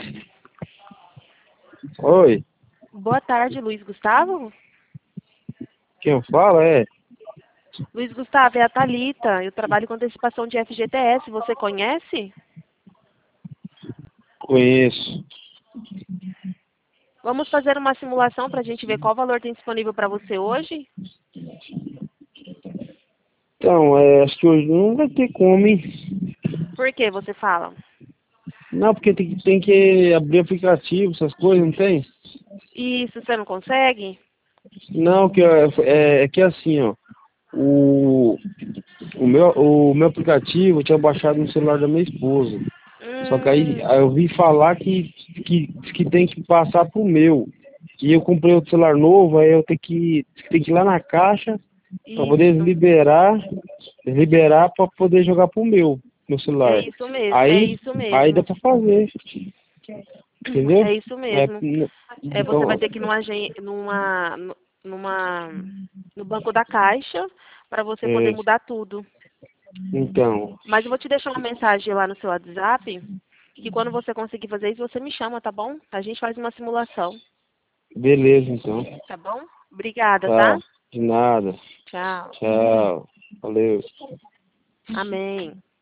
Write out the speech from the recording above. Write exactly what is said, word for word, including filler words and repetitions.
Oi, Boa tarde, Luiz Gustavo. quem fala é? Luiz Gustavo, é a Thalita. Eu trabalho com antecipação de F G T S. Você conhece? Conheço. Vamos fazer uma simulação para a gente ver qual valor tem disponível para você hoje? Então, é, acho que hoje não vai ter como, hein? Por que você fala? Não, porque tem, que- tem que abrir aplicativo, essas coisas, não tem? Isso, você não consegue? Não, que é, é, é que é assim, ó. O, o, meu, o meu aplicativo eu tinha baixado no celular da minha esposa. Só que aí, Hum, aí eu vi falar que, que, que tem que passar pro meu. E eu comprei outro celular novo, aí eu tenho que, tenho que ir lá na caixa para poder isso. liberar, liberar para poder jogar pro meu, meu É celular. isso mesmo, é Aí, isso aí dá mesmo. para fazer, entendeu? É isso É, mesmo. n- É, você vai então, ter que ir numa, agen- numa, numa, no banco da Caixa para você poder é, mudar tudo. então, Mas eu vou te deixar uma mensagem lá no seu WhatsApp, que quando você conseguir fazer isso, você me chama, tá bom? A gente faz uma simulação, beleza, então. tá bom? Obrigada, tá? Tá, de nada. Tchau. Tchau. Valeu. Amém.